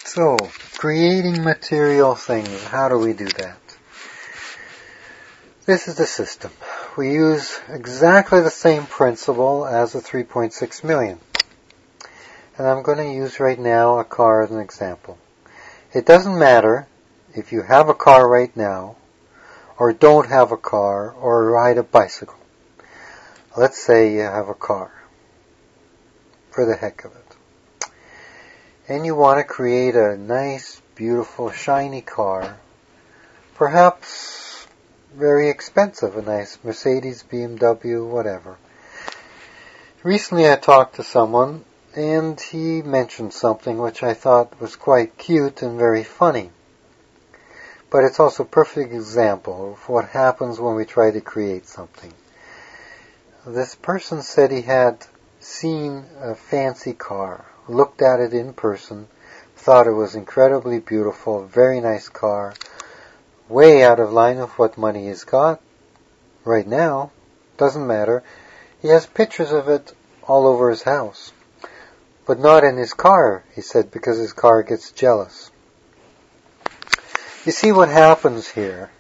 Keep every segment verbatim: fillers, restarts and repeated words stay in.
So, creating material things, how do we do that? This is the system. We use exactly the same principle as the three point six million. And I'm going to use right now a car as an example. It doesn't matter if you have a car right now, or don't have a car, or ride a bicycle. Let's say you have a car, for the heck of it. And you want to create a nice, beautiful, shiny car, perhaps very expensive, a nice Mercedes, B M W, whatever. Recently I talked to someone, and he mentioned something which I thought was quite cute and very funny. But it's also a perfect example of what happens when we try to create something. This person said he had seen a fancy car, looked at it in person, thought it was incredibly beautiful, very nice car, way out of line with what money he's got right now. Doesn't matter. He has pictures of it all over his house. But not in his car, he said, because his car gets jealous. You see what happens here?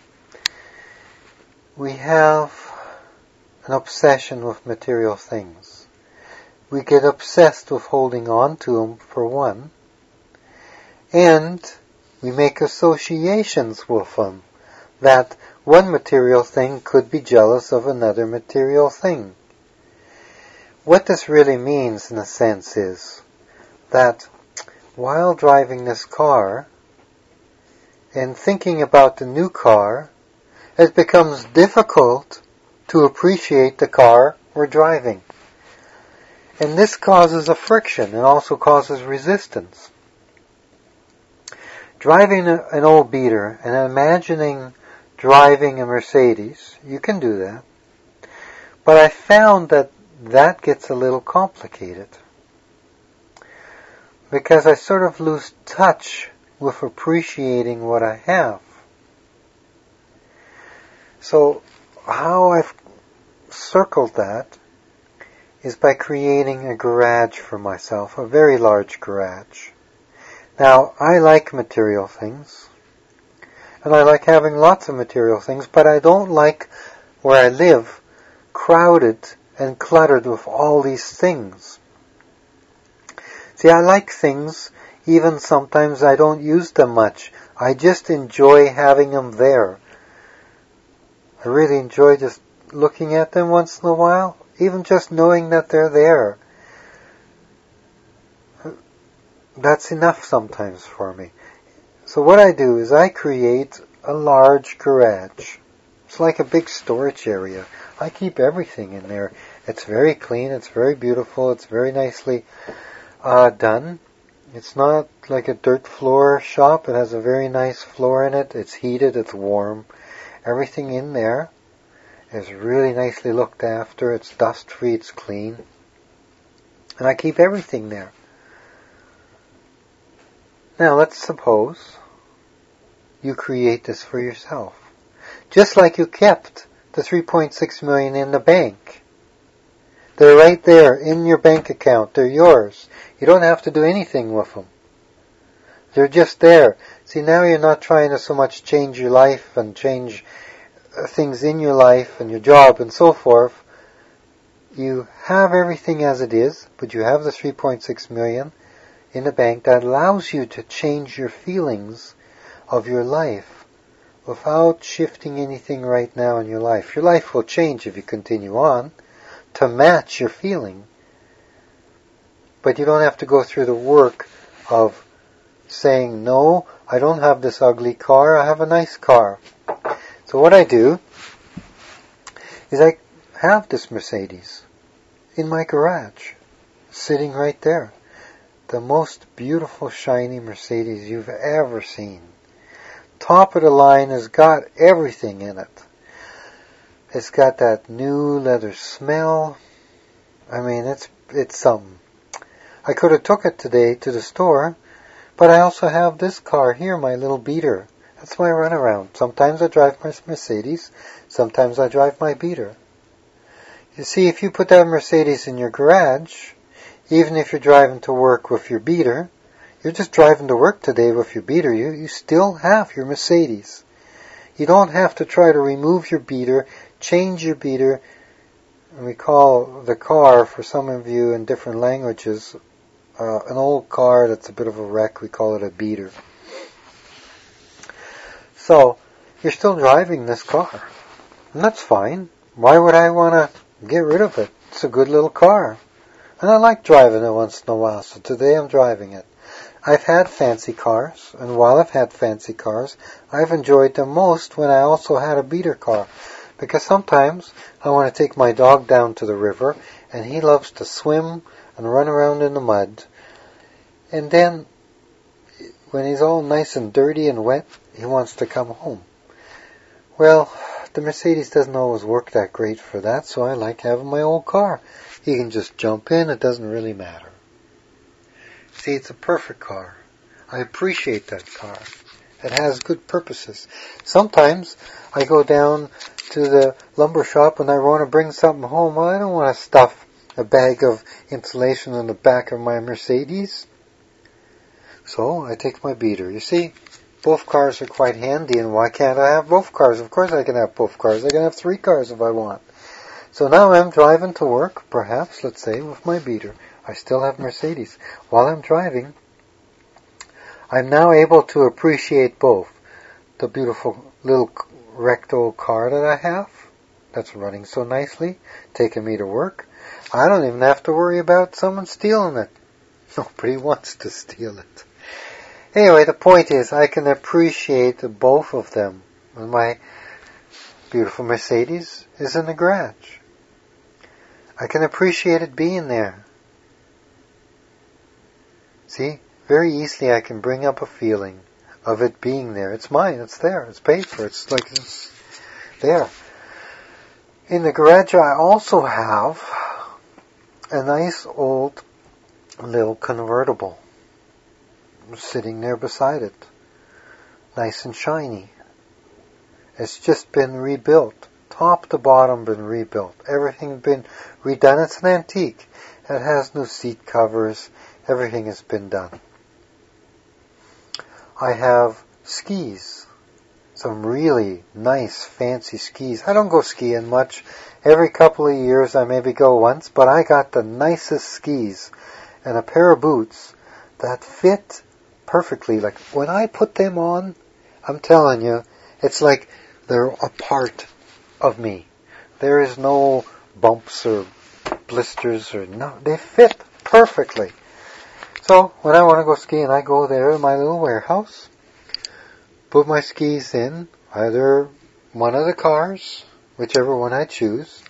We have an obsession with material things. We get obsessed with holding on to them, for one, and we make associations with them, that one material thing could be jealous of another material thing. What this really means, in a sense, is that while driving this car and thinking about the new car, it becomes difficult to appreciate the car we're driving. And this causes a friction and also causes resistance. Driving a, an old beater and imagining driving a Mercedes, you can do that. But I found that that gets a little complicated. Because I sort of lose touch with appreciating what I have. So how I've circled that is by creating a garage for myself, a very large garage. Now, I like material things, and I like having lots of material things, but I don't like where I live crowded and cluttered with all these things. See, I like things, even sometimes I don't use them much. I just enjoy having them there. I really enjoy just looking at them once in a while. Even just knowing that they're there. That's enough sometimes for me. So what I do is I create a large garage. It's like a big storage area. I keep everything in there. It's very clean, it's very beautiful, it's very nicely uh, done. It's not like a dirt floor shop. It has a very nice floor in it. It's heated, it's warm. Everything in there is really nicely looked after. It's dust-free, it's clean. And I keep everything there. Now let's suppose you create this for yourself. Just like you kept the three point six million in the bank. They're right there in your bank account. They're yours. You don't have to do anything with them. They're just there. See, now you're not trying to so much change your life and change things in your life and your job and so forth. You have everything as it is, but you have the three point six million in the bank that allows you to change your feelings of your life without shifting anything right now in your life. Your life will change if you continue on to match your feeling, but you don't have to go through the work of saying, no, I don't have this ugly car, I have a nice car. So what I do is I have this Mercedes in my garage, sitting right there. The most beautiful, shiny Mercedes you've ever seen. Top of the line has got everything in it. It's got that new leather smell. I mean, it's it's something. I could have took it today to the store, but I also have this car here, my little beater. That's my runaround. Sometimes I drive my Mercedes, sometimes I drive my beater. You see, if you put that Mercedes in your garage, even if you're driving to work with your beater, You're just driving to work today with your beater. You, you still have your Mercedes. You don't have to try to remove your beater, change your beater. And we call the car, for some of you in different languages, uh, an old car that's a bit of a wreck, we call it a beater. So, you're still driving this car. And that's fine. Why would I want to get rid of it? It's a good little car. And I like driving it once in a while, so today I'm driving it. I've had fancy cars, and while I've had fancy cars, I've enjoyed them most when I also had a beater car. Because sometimes I want to take my dog down to the river, and he loves to swim and run around in the mud. And then, when he's all nice and dirty and wet, he wants to come home. Well, the Mercedes doesn't always work that great for that, so I like having my old car. He can just jump in, it doesn't really matter. See, it's a perfect car. I appreciate that car. It has good purposes. Sometimes I go down to the lumber shop and I want to bring something home. Well, I don't want to stuff a bag of insulation in the back of my Mercedes. So I take my beater. You see, both cars are quite handy, and why can't I have both cars? Of course I can have both cars. I can have three cars if I want. So now I'm driving to work, perhaps, let's say, with my beater. I still have Mercedes. While I'm driving, I'm now able to appreciate both. The beautiful little wrecked old car that I have, that's running so nicely, taking me to work. I don't even have to worry about someone stealing it. Nobody wants to steal it. Anyway, the point is, I can appreciate both of them. And my beautiful Mercedes is in the garage. I can appreciate it being there. See, very easily I can bring up a feeling of it being there. It's mine, it's there, it's paid for, it's like it's there. In the garage I also have a nice old little convertible sitting there beside it. Nice and shiny. It's just been rebuilt. Top to bottom been rebuilt. Everything been redone. It's an antique. It has new seat covers. Everything has been done. I have skis. Some really nice, fancy skis. I don't go skiing much. Every couple of years I maybe go once, but I got the nicest skis and a pair of boots that fit perfectly. Like, when I put them on, I'm telling you, it's like they're a part of me. There is no bumps or blisters or no, they fit perfectly. So, when I want to go skiing, I go there in my little warehouse, put my skis in, either one of the cars, whichever one I choose,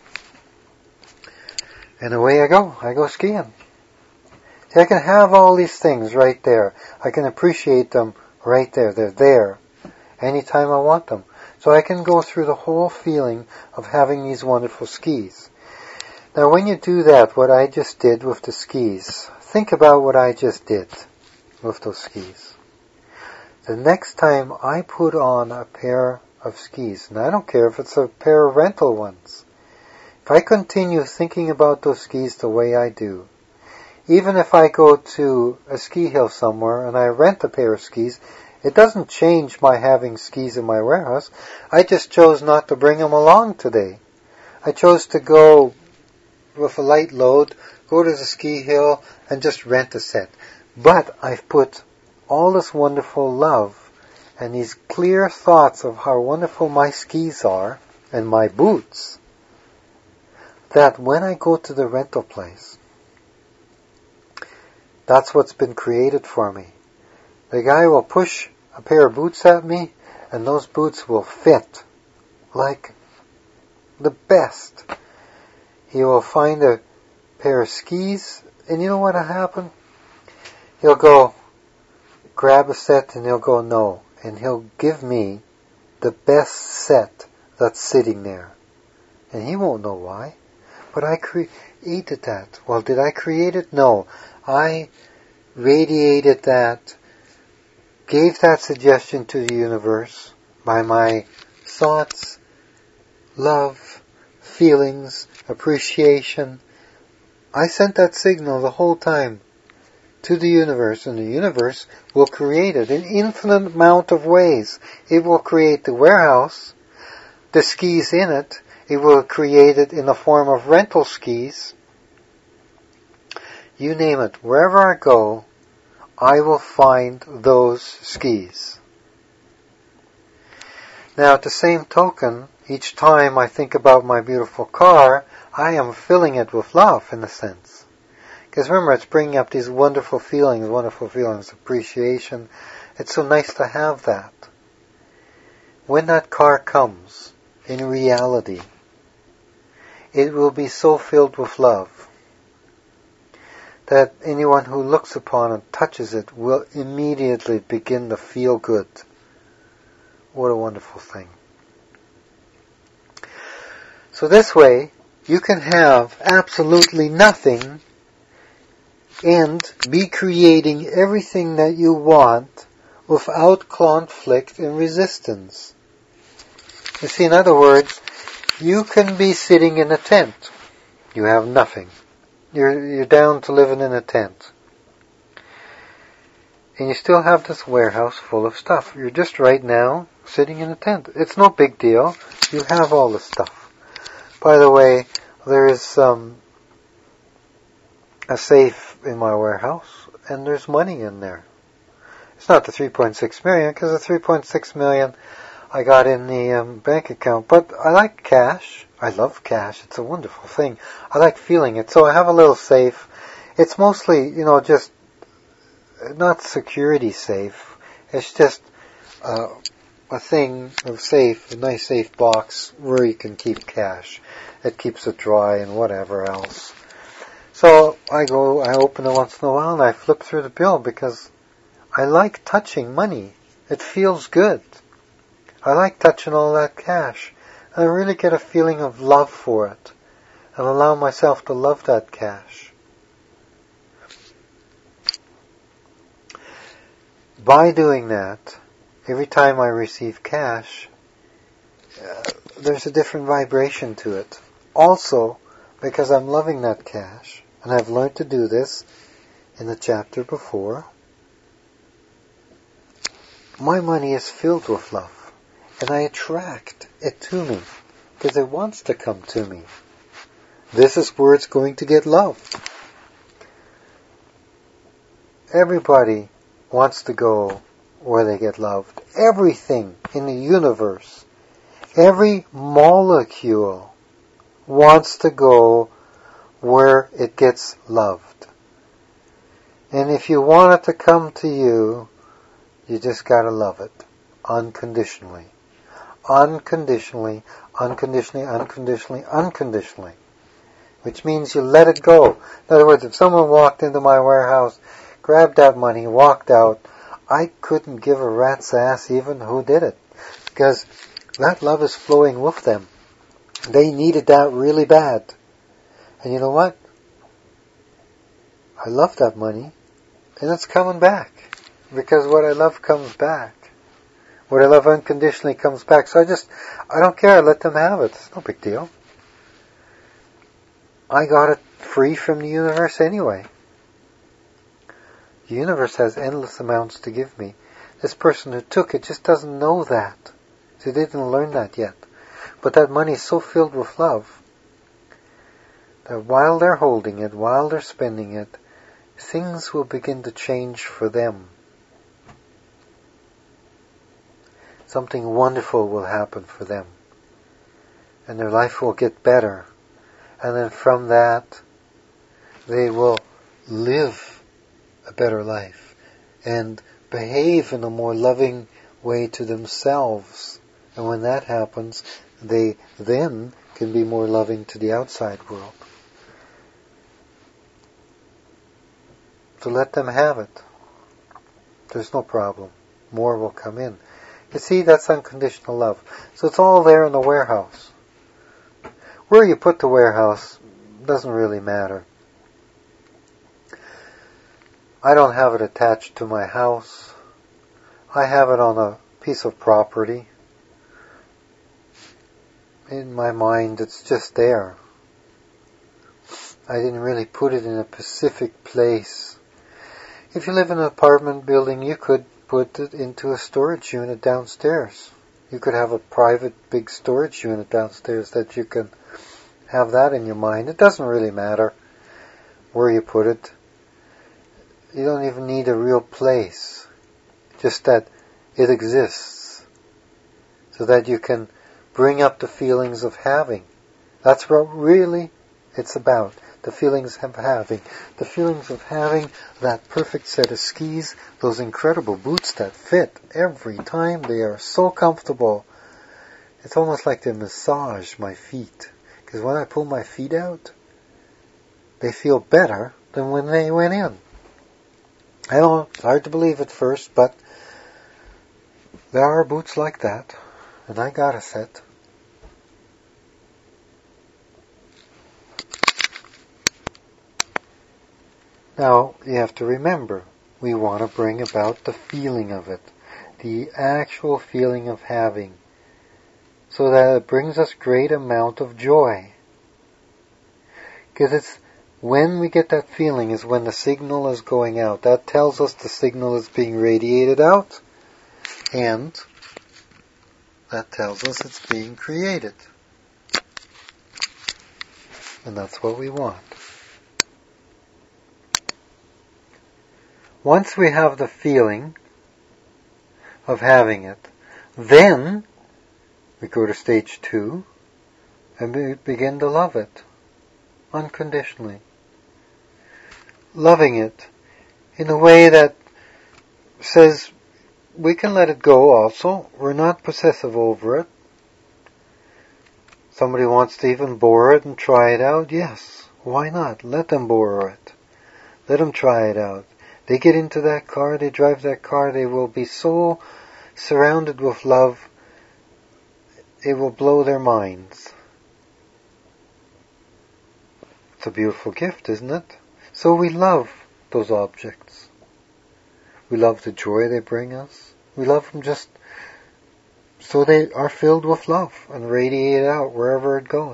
and away I go. I go skiing. See, I can have all these things right there. I can appreciate them right there. They're there anytime I want them. So I can go through the whole feeling of having these wonderful skis. Now, when you do that, what I just did with the skis, think about what I just did with those skis. The next time I put on a pair of skis, and I don't care if it's a pair of rental ones, if I continue thinking about those skis the way I do, even if I go to a ski hill somewhere and I rent a pair of skis, it doesn't change my having skis in my warehouse. I just chose not to bring them along today. I chose to go with a light load, go to the ski hill and just rent a set. But I've put all this wonderful love and these clear thoughts of how wonderful my skis are and my boots, that when I go to the rental place, that's what's been created for me. The guy will push a pair of boots at me, and those boots will fit like the best. He will find a pair of skis, and you know what'll happen? He'll go grab a set, and he'll go, no. And he'll give me the best set that's sitting there. And he won't know why. But I created that. Well, did I create it? No. I radiated that, gave that suggestion to the universe by my thoughts, love, feelings, appreciation. I sent that signal the whole time to the universe, and the universe will create it in infinite amount of ways. It will create the warehouse, the skis in it. It will create it in the form of rental skis. You name it. Wherever I go, I will find those skis. Now, at the same token, each time I think about my beautiful car, I am filling it with love, in a sense. Because remember, it's bringing up these wonderful feelings, wonderful feelings, appreciation. It's so nice to have that. When that car comes, in reality, it will be so filled with love that anyone who looks upon and touches it will immediately begin to feel good. What a wonderful thing. So this way, you can have absolutely nothing and be creating everything that you want without conflict and resistance. You see, in other words, you can be sitting in a tent. You have nothing. You're, you're down to living in a tent. And you still have this warehouse full of stuff. You're just right now sitting in a tent. It's no big deal. You have all the stuff. By the way, there is um, a safe in my warehouse, and there's money in there. It's not the three point six million, because the three point six million I got in the um, bank account. But I like cash. I love cash. It's a wonderful thing. I like feeling it. So I have a little safe. It's mostly, you know, just not security safe. It's just uh, a thing of safe, a nice safe box where you can keep cash. It keeps it dry and whatever else. So I go, I open it once in a while and I flip through the bill because I like touching money. It feels good. I like touching all that cash. And I really get a feeling of love for it. And allow myself to love that cash. By doing that, every time I receive cash, uh, there's a different vibration to it. Also, because I'm loving that cash, and I've learned to do this in the chapter before, my money is filled with love, and I attract it to me, because it wants to come to me. This is where it's going to get loved. Everybody wants to go where they get loved. Everything in the universe, every molecule wants to go where it gets loved. And if you want it to come to you, you just gotta love it. Unconditionally. Unconditionally, unconditionally, unconditionally, unconditionally. Which means you let it go. In other words, if someone walked into my warehouse, grabbed that money, walked out, I couldn't give a rat's ass even who did it. Because that love is flowing with them. They needed that really bad. And you know what? I love that money. And it's coming back. Because what I love comes back. What I love unconditionally comes back. So I just, I don't care. I let them have it. It's no big deal. I got it free from the universe anyway. The universe has endless amounts to give me. This person who took it just doesn't know that. They didn't learn that yet. But that money is so filled with love that while they're holding it, while they're spending it, things will begin to change for them. Something wonderful will happen for them. And their life will get better. And then from that, they will live a better life and behave in a more loving way to themselves. And when that happens, they then can be more loving to the outside world. So let them have it. There's no problem. More will come in. You see, that's unconditional love. So it's all there in the warehouse. Where you put the warehouse doesn't really matter. I don't have it attached to my house. I have it on a piece of property. In my mind, it's just there. I didn't really put it in a specific place. If you live in an apartment building, you could put it into a storage unit downstairs. You could have a private big storage unit downstairs that you can have that in your mind. It doesn't really matter where you put it. You don't even need a real place. Just that it exists. So that you can bring up the feelings of having. That's what really it's about. The feelings of having. The feelings of having that perfect set of skis, those incredible boots that fit every time. They are so comfortable. It's almost like they massage my feet. Because when I pull my feet out, they feel better than when they went in. I know it's hard to believe at first, but there are boots like that. And I got a set. Now, you have to remember, we want to bring about the feeling of it, the actual feeling of having, so that it brings us great amount of joy. Because it's when we get that feeling is when the signal is going out. That tells us the signal is being radiated out, and that tells us it's being created. And that's what we want. Once we have the feeling of having it, then we go to stage two and we begin to love it unconditionally. Loving it in a way that says we can let it go also. We're not possessive over it. Somebody wants to even borrow it and try it out. Yes, why not? Let them borrow it. Let them try it out. They get into that car, they drive that car, they will be so surrounded with love, it will blow their minds. It's a beautiful gift, isn't it? So we love those objects. We love the joy they bring us. We love them just so they are filled with love and radiate out wherever it goes.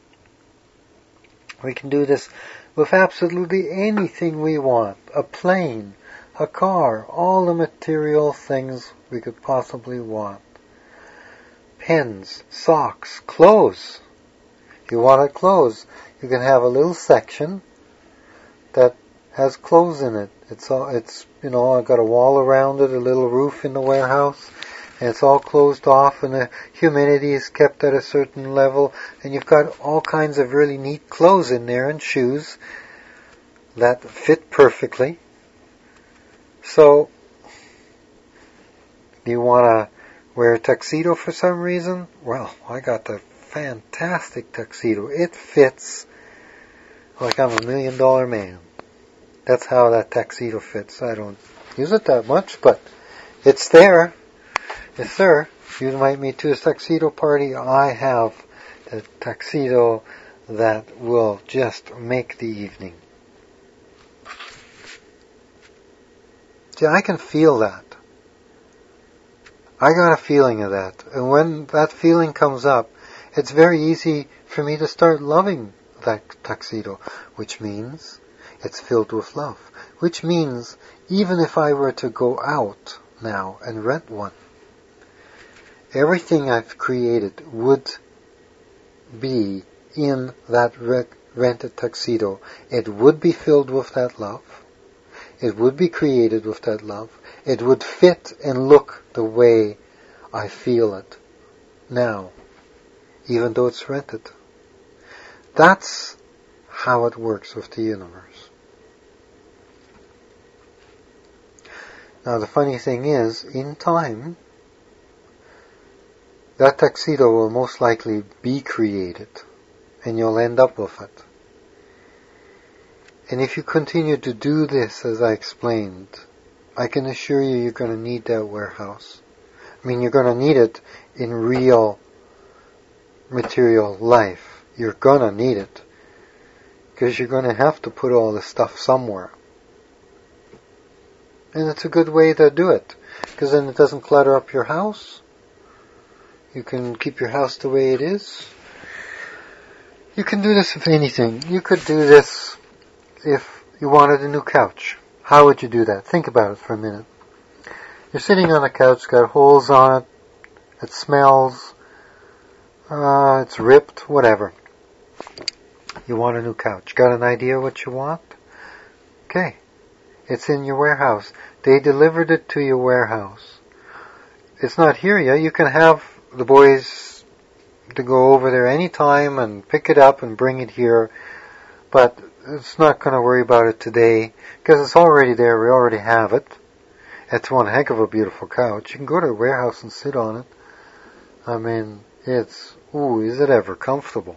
We can do this with absolutely anything we want. A plane, a car, all the material things we could possibly want. Pens, socks, clothes. If you want a clothes, you can have a little section that has clothes in it. It's all, it's, you know, I've got a wall around it, a little roof in the warehouse, and it's all closed off and the humidity is kept at a certain level, and you've got all kinds of really neat clothes in there and shoes that fit perfectly. So, you want to wear a tuxedo for some reason? Well, I got the fantastic tuxedo. It fits like I'm a million dollar man. That's how that tuxedo fits. I don't use it that much, but it's there. Yes, sir. You invite me to a tuxedo party, I have the tuxedo that will just make the evening. See, I can feel that. I got a feeling of that. And when that feeling comes up, it's very easy for me to start loving that tuxedo, which means it's filled with love. Which means even if I were to go out now and rent one, everything I've created would be in that rent- rented tuxedo. It would be filled with that love. It would be created with that love. It would fit and look the way I feel it now, even though it's rented. That's how it works with the universe. Now the funny thing is, in time, that tuxedo will most likely be created, and you'll end up with it. And if you continue to do this, as I explained, I can assure you you're going to need that warehouse. I mean, you're going to need it in real material life. You're going to need it. Because you're going to have to put all this stuff somewhere. And it's a good way to do it. Because then it doesn't clutter up your house. You can keep your house the way it is. You can do this with anything. You could do this if you wanted a new couch. How would you do that? Think about it for a minute. You're sitting on a couch, it's got holes on it, it smells, uh, it's ripped, whatever. You want a new couch. Got an idea what you want? Okay. It's in your warehouse. They delivered it to your warehouse. It's not here yet. You can have the boys to go over there anytime and pick it up and bring it here. But it's not going to worry about it today because it's already there. We already have it. It's one heck of a beautiful couch. You can go to the warehouse and sit on it. I mean, it's, ooh, is it ever comfortable?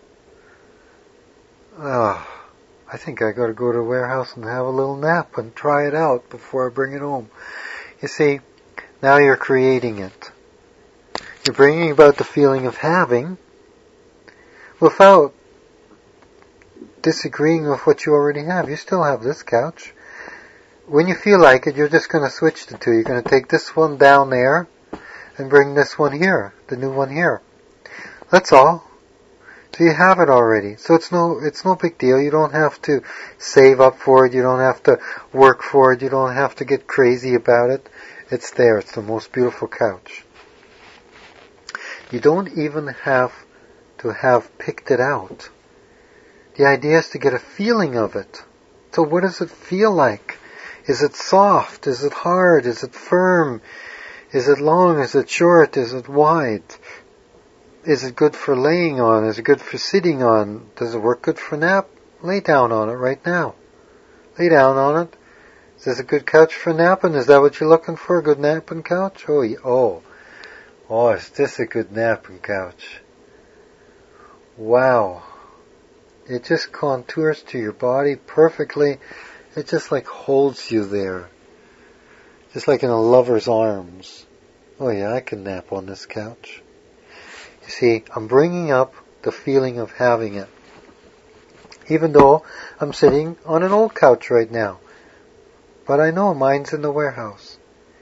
Ah. I think I got to go to the warehouse and have a little nap and try it out before I bring it home. You see, now you're creating it. You're bringing about the feeling of having without disagreeing with what you already have. You still have this couch. When you feel like it, you're just going to switch the two. You're going to take this one down there and bring this one here, the new one here. That's all. So you have it already. So it's no, it's no big deal. You don't have to save up for it. You don't have to work for it. You don't have to get crazy about it. It's there. It's the most beautiful couch. You don't even have to have picked it out. The idea is to get a feeling of it. So what does it feel like? Is it soft? Is it hard? Is it firm? Is it long? Is it short? Is it wide? Is it good for laying on? Is it good for sitting on? Does it work good for nap? Lay down on it right now. Lay down on it. Is this a good couch for napping? Is that what you're looking for? A good napping couch? Oh, oh. Oh, is this a good napping couch? Wow. It just contours to your body perfectly. It just like holds you there. Just like in a lover's arms. Oh yeah, I can nap on this couch. You see, I'm bringing up the feeling of having it. Even though I'm sitting on an old couch right now. But I know mine's in the warehouse.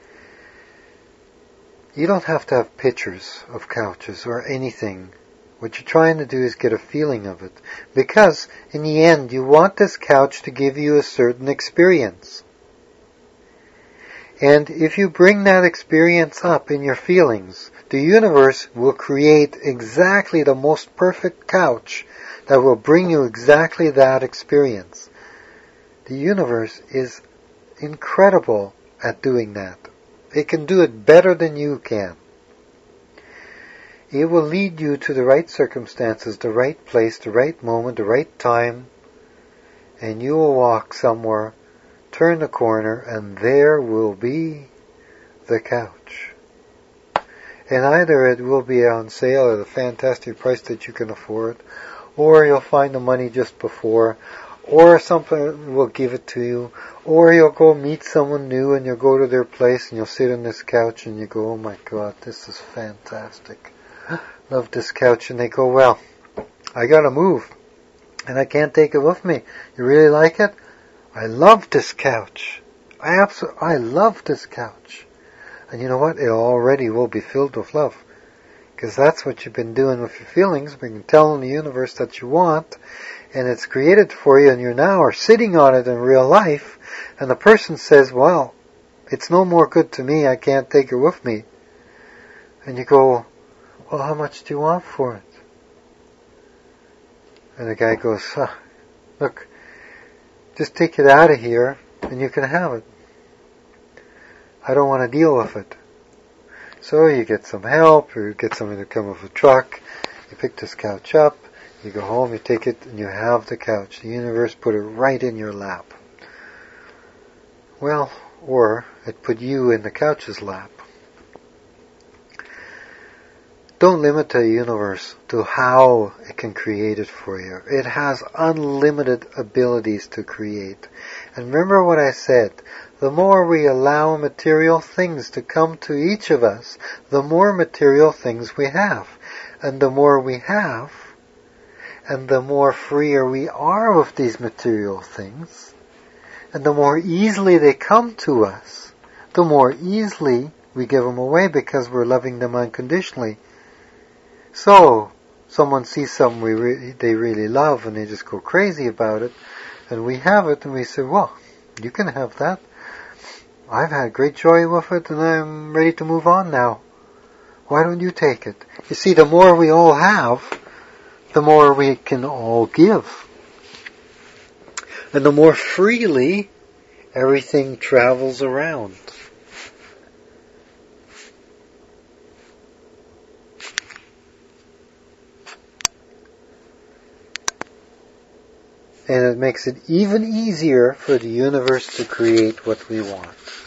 You don't have to have pictures of couches or anything. What you're trying to do is get a feeling of it. Because, in the end, you want this couch to give you a certain experience. And if you bring that experience up in your feelings, the universe will create exactly the most perfect couch that will bring you exactly that experience. The universe is incredible at doing that. It can do it better than you can. It will lead you to the right circumstances, the right place, the right moment, the right time, and you will walk somewhere, turn the corner, and there will be the couch. And either it will be on sale at a fantastic price that you can afford, or you'll find the money just before, or something will give it to you, or you'll go meet someone new and you'll go to their place and you'll sit on this couch and you go, oh my God, this is fantastic. Love this couch. And they go, well, I gotta move and I can't take it with me. You really like it? I love this couch. I absolutely, I love this couch. And you know what? It already will be filled with love. Because that's what you've been doing with your feelings. You've been telling the universe that you want. And it's created for you. And you now are sitting on it in real life. And the person says, well, it's no more good to me. I can't take it with me. And you go, well, how much do you want for it? And the guy goes, huh, look, just take it out of here and you can have it. I don't want to deal with it. So you get some help, or you get somebody to come with a truck, you pick this couch up, you go home, you take it, and you have the couch. The universe put it right in your lap. Well, or it put you in the couch's lap. Don't limit the universe to how it can create it for you. It has unlimited abilities to create. And remember what I said, the more we allow material things to come to each of us, the more material things we have. And the more we have, and the more freer we are with these material things, and the more easily they come to us, the more easily we give them away because we're loving them unconditionally. So, someone sees something we re- they really love and they just go crazy about it, and we have it and we say, well, You can have that. I've had great joy with it and I'm ready to move on now. Why don't you take it? You see, the more we all have, the more we can all give. And the more freely everything travels around. And it makes it even easier for the universe to create what we want.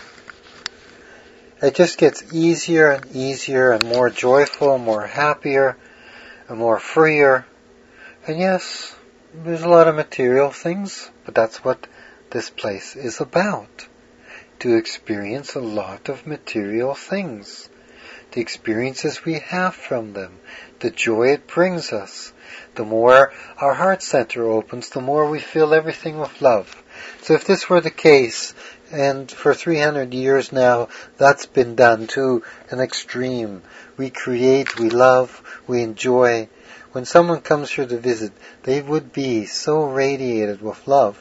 It just gets easier and easier and more joyful, more happier, and more freer. And yes, there's a lot of material things, but that's what this place is about. To experience a lot of material things. The experiences we have from them. The joy it brings us. The more our heart center opens, the more we feel everything with love. So if this were the case, and for three hundred years now, that's been done to an extreme. We create, we love, we enjoy. When someone comes here to visit, they would be so radiated with love,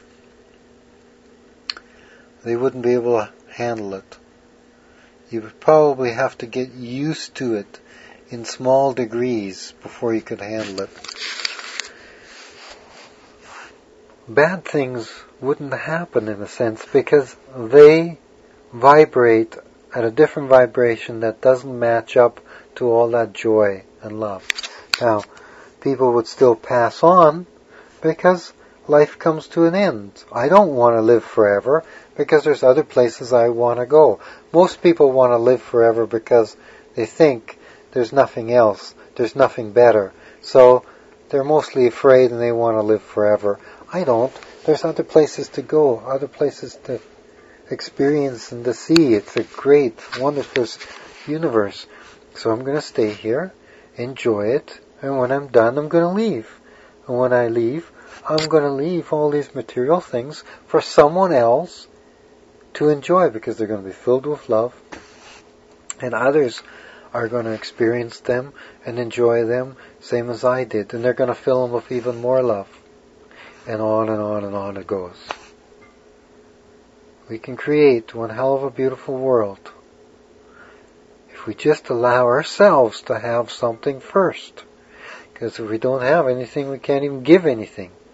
they wouldn't be able to handle it. You would probably have to get used to it in small degrees before you could handle it. Bad things wouldn't happen in a sense because they vibrate at a different vibration that doesn't match up to all that joy and love. Now, people would still pass on because life comes to an end. I don't want to live forever because there's other places I want to go. Most people want to live forever because they think there's nothing else, there's nothing better. So they're mostly afraid and they want to live forever. I don't. There's other places to go, other places to experience and to see. It's a great, wonderful universe. So I'm going to stay here, enjoy it, and when I'm done, I'm going to leave. And when I leave, I'm going to leave all these material things for someone else to enjoy because they're going to be filled with love. And others are going to experience them and enjoy them same as I did. And they're going to fill them with even more love. And on and on and on it goes. We can create one hell of a beautiful world if we just allow ourselves to have something first. Because if we don't have anything, we can't even give anything.